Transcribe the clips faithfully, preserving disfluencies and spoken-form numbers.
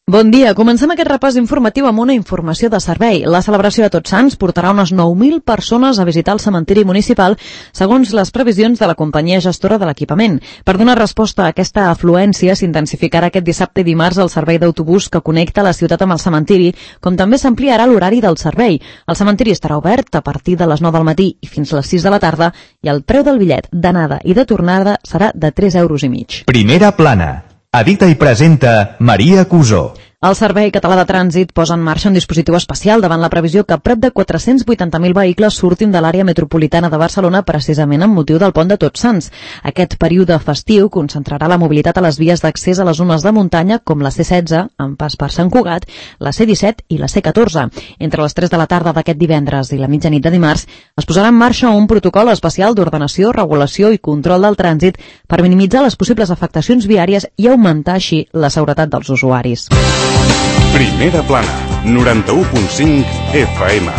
Bon dia, comencem aquest repàs informatiu amb una informació de servei. La celebració de Tots Sants portarà unes nou mil persones a visitar el cementiri municipal, segons les previsions de la companyia gestora de l'equipament. Per donar resposta a aquesta afluència, s'intensificarà aquest dissabte i dimarts el servei d'autobús que connecta la ciutat amb el cementiri, com també s'ampliarà l'horari del servei. El cementiri estarà obert a partir de les nou del matí i fins a les sis de la tarda i el preu del bitllet d'anada i de tornada serà de tres euros i mig. Primera plana. Edita i presenta Maria Cusó. El Servei Català de Trànsit posa en marxa un dispositiu especial davant la previsió que prop de quatre-cents vuitanta mil vehicles surtin de l'àrea metropolitana de Barcelona precisament amb motiu del pont de Tots Sants. Aquest període festiu concentrarà la mobilitat a les vies d'accés a les zones de muntanya com la C setze, en pas per Sant Cugat, la C disset i la C catorze. Entre les tres de la tarda d'aquest divendres i la mitjanit de dimarts es posarà en marxa un protocol especial d'ordenació, regulació i control del trànsit per minimitzar les possibles afectacions viàries i augmentar així la seguretat dels usuaris. Primera plana, noranta-u punt cinc F M.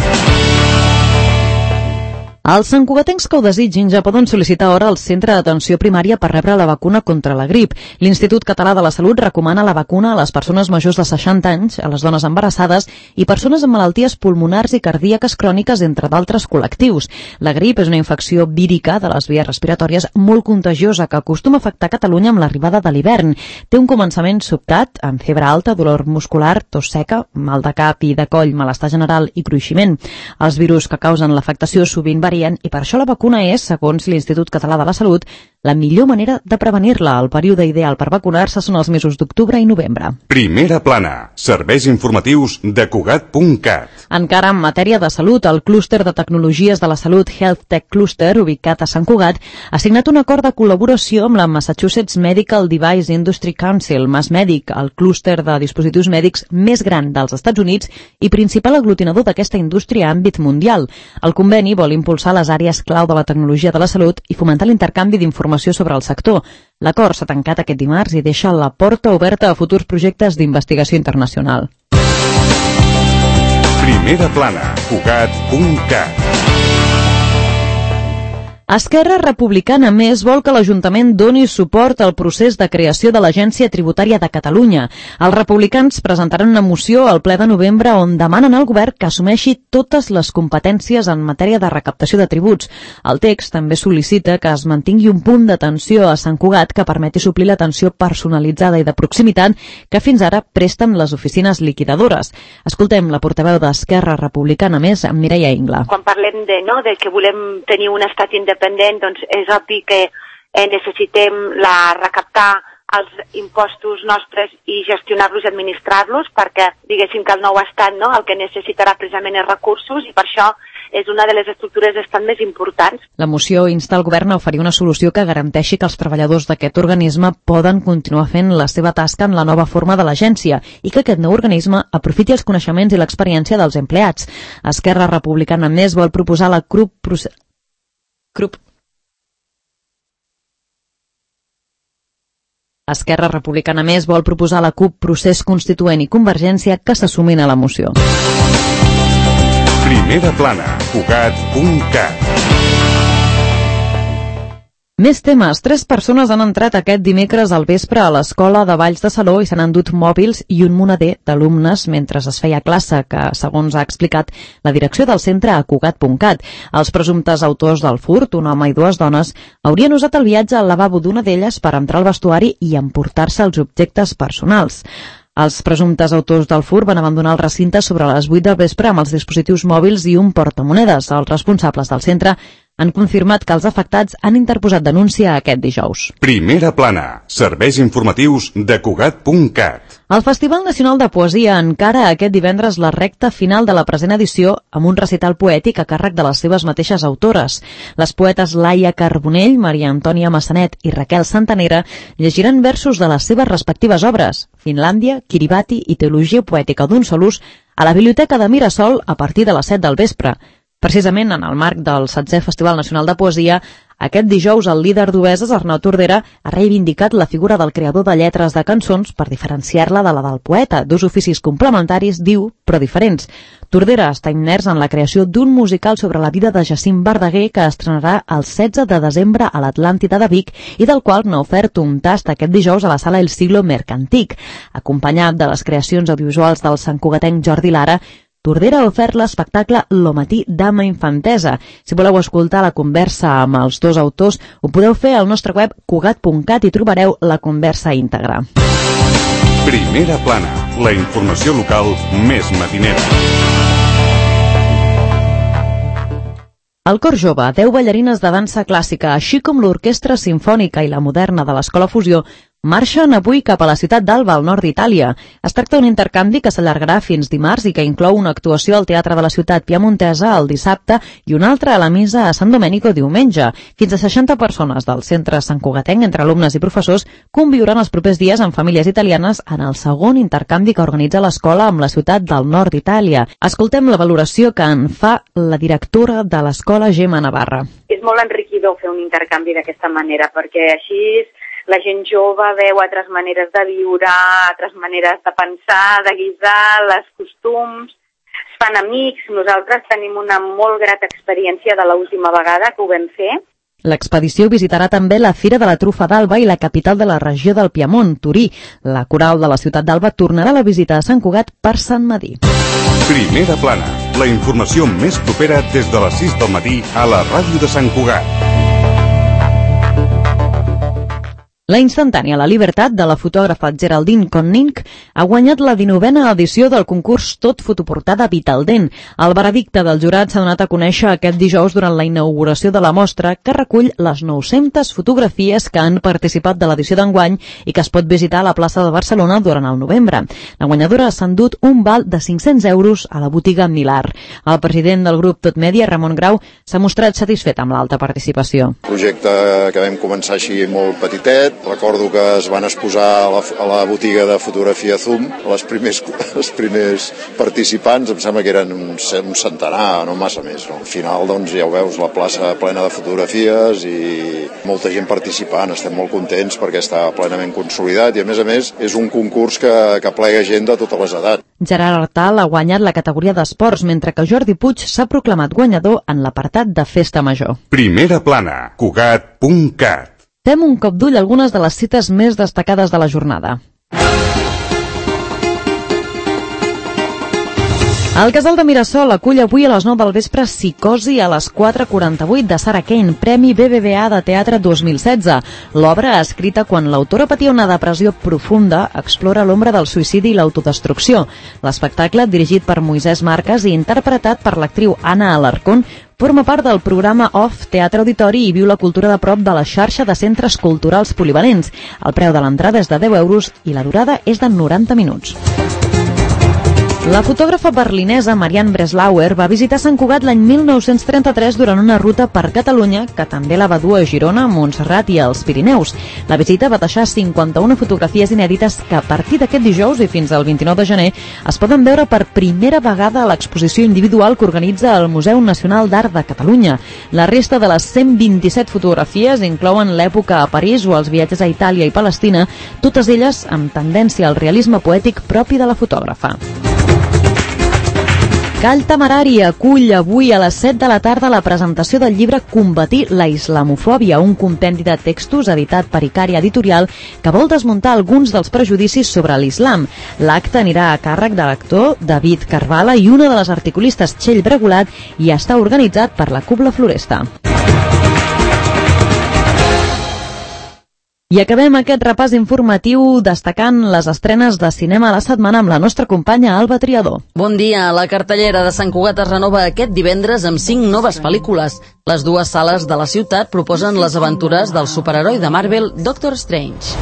Els santcugatencs que ho desitgin ja poden sol·licitar hora al centre d'atenció primària per rebre la vacuna contra la grip. L'Institut Català de la Salut recomana la vacuna a les persones majors de seixanta anys, a les dones embarassades i persones amb malalties pulmonars i cardíaques cròniques, entre d'altres col·lectius. La grip és una infecció vírica de les vies respiratòries molt contagiosa que acostuma a afectar Catalunya amb l'arribada de l'hivern. Té un començament sobtat, amb febre alta, dolor muscular, tos seca, mal de cap i de coll, malestar general i cruiximent. Els virus que causen l'afectació sovint varien i per això la vacuna és, segons l'Institut Català de la Salut, la millor manera de prevenir-la. El període ideal per vacunar-se són els mesos d'octubre i novembre. Primera plana. Serveis informatius de Cugat punt cat. Encara en matèria de salut, el clúster de tecnologies de la salut Health Tech Cluster, ubicat a Sant Cugat, ha signat un acord de col·laboració amb la Massachusetts Medical Device Industry Council, MassMedic, el clúster de dispositius mèdics més gran dels Estats Units i principal aglutinador d'aquesta indústria a àmbit mundial. El conveni vol impulsar les àrees clau de la tecnologia de la salut i fomentar l'intercanvi d'informació sobre el sector. L'acord s'ha tancat aquest dimarts i deixa la porta oberta a futurs projectes d'investigació internacional. Primera plana, Cugat punt cat. Esquerra Republicana Més vol que l'Ajuntament doni suport al procés de creació de l'Agència Tributària de Catalunya. Els republicans presentaran una moció al ple de novembre on demanen al govern que assumeixi totes les competències en matèria de recaptació de tributs. El text també sol·licita que es mantingui un punt d'atenció a Sant Cugat que permeti suplir l'atenció personalitzada i de proximitat que fins ara presten les oficines liquidadores. Escoltem la portaveu d'Esquerra Republicana Més, Mireia Ingla. Quan parlem de, no, de que volem tenir un estat independent, doncs és obvi que eh, necessitem la, recaptar els impostos nostres i gestionar-los i administrar-los, perquè diguéssim que el nou estat, no, el que necessitarà precisament és recursos i per això és una de les estructures d'estat més importants. La moció insta el govern a oferir una solució que garanteixi que els treballadors d'aquest organisme poden continuar fent la seva tasca en la nova forma de l'agència i que aquest nou organisme aprofiti els coneixements i l'experiència dels empleats. Esquerra Republicana Més vol proposar la CRUP Grup. Esquerra Republicana Més vol proposar a la CUP Procés Constituent i Convergència que s'assumin a la moció. Primera plana, Cugat punt cat. Més temes. Tres persones han entrat aquest dimecres al vespre a l'escola de Valls de Saló i s'han endut mòbils i un moneder d'alumnes mentre es feia classe, que, segons ha explicat la direcció del centre a Cugat punt cat. Els presumptes autors del furt, un home i dues dones, haurien usat el viatge al lavabo d'una d'elles per entrar al vestuari i emportar-se els objectes personals. Els presumptes autors del furt van abandonar el recinte sobre les vuit del vespre amb els dispositius mòbils i un portamonedes. Els responsables del centre han confirmat que els afectats han interposat denúncia aquest dijous. Primera plana. Serveis informatius de Cugat punt cat. El Festival Nacional de Poesia encara aquest divendres la recta final de la present edició amb un recital poètic a càrrec de les seves mateixes autores. Les poetes Laia Carbonell, Maria Antònia Massanet i Raquel Santanera llegiran versos de les seves respectives obres, Finlàndia, Kiribati i Teologia Poètica d'un sol ús, a la Biblioteca de Mirasol a partir de les set del vespre. Precisament en el marc del setzè Festival Nacional de Poesia, Aquest dijous, el líder d'Obeses, Arnau Tordera, ha reivindicat la figura del creador de lletres de cançons per diferenciar-la de la del poeta, dos oficis complementaris, diu, però diferents. Tordera està immers en la creació d'un musical sobre la vida de Jacint Verdaguer que estrenarà el setze de desembre a l'Atlàntida de Vic i del qual n'ha ofert un tast aquest dijous a la sala El Siglo Mercantic. Acompanyat de les creacions audiovisuals del santcugatenc Jordi Lara, Tordera ha ofert l'espectacle Lo matí dama infantesa. Si voleu escoltar la conversa amb els dos autors, ho podeu fer al nostre web cugat punt cat i trobareu la conversa íntegra. Primera plana, la informació local més matinera. El Cor Jove, deu ballarines de dansa clàssica, així com l'Orquestra Simfònica i la Moderna de l'Escola Fusió, marxen avui cap a la ciutat d'Alba, al nord d'Itàlia. Es tracta d'un intercanvi que s'allargarà fins dimarts i que inclou una actuació al Teatre de la Ciutat Piamontesa el dissabte i una altra a la missa a Sant Domènico diumenge. Fins a seixanta persones del centre santcugatenc, entre alumnes i professors, conviuran els propers dies amb famílies italianes en el segon intercanvi que organitza l'escola amb la ciutat del nord d'Itàlia. Escoltem la valoració que en fa la directora de l'escola, Gemma Navarra. És molt enriquidor fer un intercanvi d'aquesta manera, perquè així la gent jove veu altres maneres de viure, altres maneres de pensar, de guisar, les costums, es fan amics. Nosaltres tenim una molt grata experiència de l'última vegada que ho vam fer. L'expedició visitarà també la Fira de la Trufa d'Alba i la capital de la regió del Piemont, Turí. La coral de la ciutat d'Alba tornarà a la visita a Sant Cugat per Sant Medir. Primera plana, la informació més propera des de les sis del matí a la ràdio de Sant Cugat. La instantània La Libertat, de la fotògrafa Geraldine Conning, ha guanyat la dinovena edició del concurs Tot fotoportada Vitaldent. El veredicte del jurat s'ha donat a conèixer aquest dijous durant la inauguració de la mostra, que recull les nou-centes fotografies que han participat de l'edició d'enguany i que es pot visitar a la plaça de Barcelona durant el novembre. La guanyadora s'ha endut un val de cinc-cents euros a la botiga Millar. El president del grup Tot Mèdia, Ramon Grau, s'ha mostrat satisfet amb l'alta participació. Un projecte que vam començar així molt petitet. Recordo que es van exposar a la, a la botiga de fotografia Zoom. Les primers, els primers participants, em sembla que eren un, un centenar, no massa més. No? Al final, doncs, ja ho veus, la plaça plena de fotografies i molta gent participant. Estem molt contents perquè està plenament consolidat i, a més a més, és un concurs que, que plega gent de totes les edats. Gerard Artal ha guanyat la categoria d'esports, mentre que Jordi Puig s'ha proclamat guanyador en l'apartat de Festa Major. Primera plana, cugat punt cat. Fem un cop d'ull a algunes de les cites més destacades de la jornada. El Casal de Mirasol acull avui a les nou del vespre Psicosi a les quatre quaranta-vuit de Sarah Kane, Premi B B V A de Teatre dos mil setze. L'obra, escrita quan l'autora patia una depressió profunda, explora l'ombra del suïcidi i l'autodestrucció. L'espectacle, dirigit per Moisès Marques i interpretat per l'actriu Anna Alarcón, forma part del programa Off Teatre Auditori i viu la cultura de prop de la xarxa de centres culturals polivalents. El preu de l'entrada és de deu euros i la durada és de noranta minuts. La fotògrafa berlinesa Marianne Breslauer va visitar Sant Cugat l'any mil nou-cents trenta-tres durant una ruta per Catalunya que també la va dur a Girona, Montserrat i als Pirineus. La visita va deixar cinquanta-una fotografies inèdites que a partir d'aquest dijous i fins al vint-i-nou de gener es poden veure per primera vegada a l'exposició individual que organitza el Museu Nacional d'Art de Catalunya. La resta de les cent vint-i-set fotografies inclouen l'època a París o els viatges a Itàlia i Palestina, totes elles amb tendència al realisme poètic propi de la fotògrafa. Call Temerari acull avui a les set de la tarda la presentació del llibre Combatir la islamofòbia, un compendi de textos editat per Icària Editorial que vol desmuntar alguns dels prejudicis sobre l'islam. L'acte anirà a càrrec de l'actor David Carvala i una de les articulistes Txell Bregolat i està organitzat per la Cubla Floresta. I acabem aquest repàs informatiu destacant les estrenes de cinema a la setmana amb la nostra companya Alba Triador. Bon dia. La cartellera de Sant Cugat es renova aquest divendres amb cinc noves pel·lícules. Les dues sales de la ciutat proposen les aventures del superheroi de Marvel, Doctor Strange.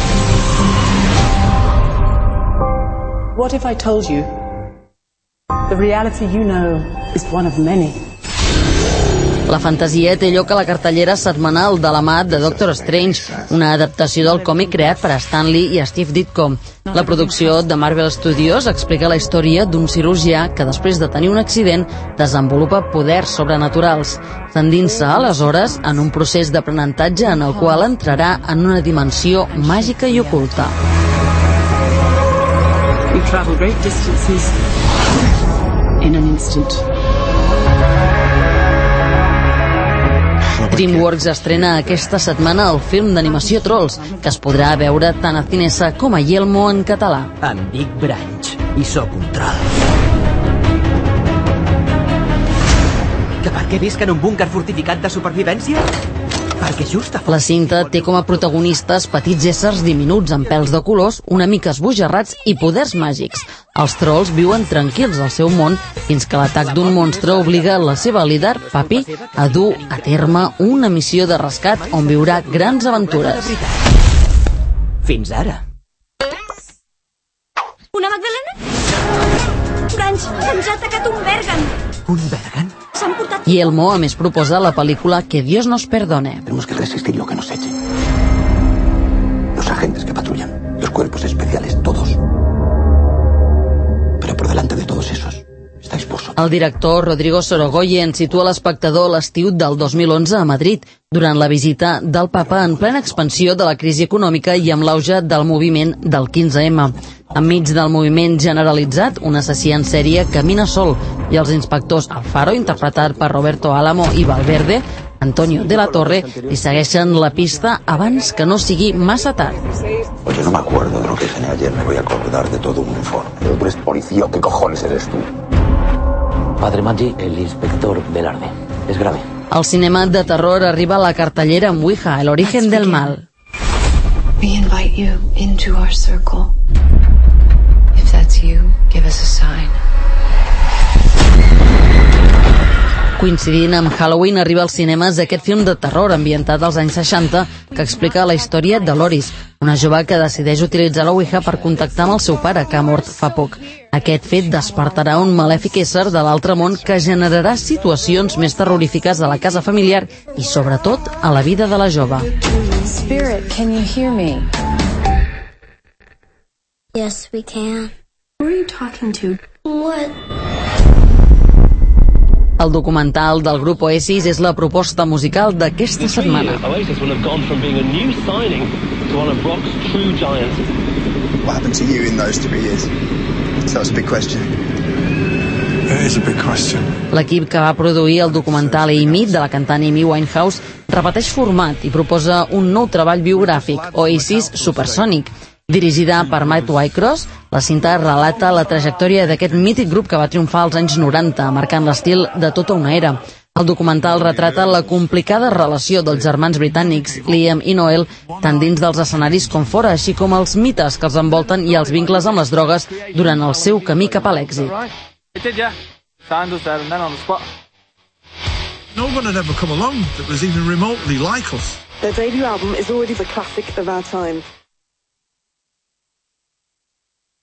What if I told you the reality you know is one of many? La fantasia té lloc a la cartellera setmanal de la mà de Doctor Strange, una adaptació del còmic creat per Stan Lee i Steve Ditko. La producció de Marvel Studios explica la història d'un cirurgià que després de tenir un accident desenvolupa poders sobrenaturals. S'endinsa aleshores en un procés d'aprenentatge en el qual entrarà en una dimensió màgica i oculta. You travel great distances in an instant. DreamWorks estrena aquesta setmana el film d'animació Trolls, que es podrà veure tant a Cinesa com a Yelmo en català. Em dic Branch i sóc un troll. Que per què visc en un búnquer fortificat de supervivència? Perquè just a... La cinta té com a protagonistes petits éssers diminuts amb pèls de colors, una mica esbojarrats i poders màgics. Els trolls viuen tranquils al seu món fins que l'atac d'un monstre obliga la seva líder, Papi, a dur a terme una missió de rescat on viurà grans aventures. Fins ara. Una Magdalena? Branch, ens ha atacat un Bergan. Un Bergan? S'han portat... I Elmo, a més, proposa la pel·lícula Que Dios nos perdone. Tenemos que resistir lo que nos eche. Los agentes que patrullan, los cuerpos especiales, todos. Pero por delante de todos esos, estáis vosotros. El director Rodrigo Sorogoyen situa l'espectador l'estiu del dos mil onze a Madrid, durant la visita del papa en plena expansió de la crisi econòmica i amb l'auge del moviment del quinze ema. Enmig del moviment generalitzat, un assassí en sèrie camina sol i els inspectors Alfaro, interpretat per Roberto Álamo, i Valverde, Antonio de la Torre, li segueixen la pista abans que no sigui massa tard. Oye, no me acuerdo de lo que cené ayer, me voy a acordar de todo un informe. ¿Pero tú eres policía o qué cojones eres tú? Padre Maggi, el inspector Velarde. Es grave. El cinema de terror arriba a la cartellera amb Ouija, El origen del mal. We invite you into our circle. If that's you, give us a sign. Coincidint amb Halloween, arriba als cinemes aquest film de terror ambientat als anys seixanta que explica la història de Loris, una jove que decideix utilitzar la Ouija per contactar amb el seu pare, que ha mort fa poc. Aquest fet despertarà un malèfic ésser de l'altre món que generarà situacions més terrorífiques a la casa familiar i, sobretot, a la vida de la jove. Spirit, can you hear me? Yes, we can. Who are you talking to? What? El documental del grup Oasis és la proposta musical d'aquesta setmana. Oasis will have gone from being a new signing to one of rock's true giants. What happened to you in those three years? So it's a big question. It is a big question. L'equip que va produir el documental Amy, de la cantant Amy Winehouse, repeteix format i proposa un nou treball biogràfic, Oasis Supersonic. Dirigida per Matt Whitecross, la cinta relata la trajectòria d'aquest mític grup que va triomfar als anys noranta, marcant l'estil de tota una era. El documental retrata la complicada relació dels germans britànics, Liam i Noel, tant dins dels escenaris com fora, així com els mites que els envolten i els vincles amb les drogues durant el seu camí cap a l'èxit. No one had ever come along that was even remotely like us. Their debut album is already the classic of our time.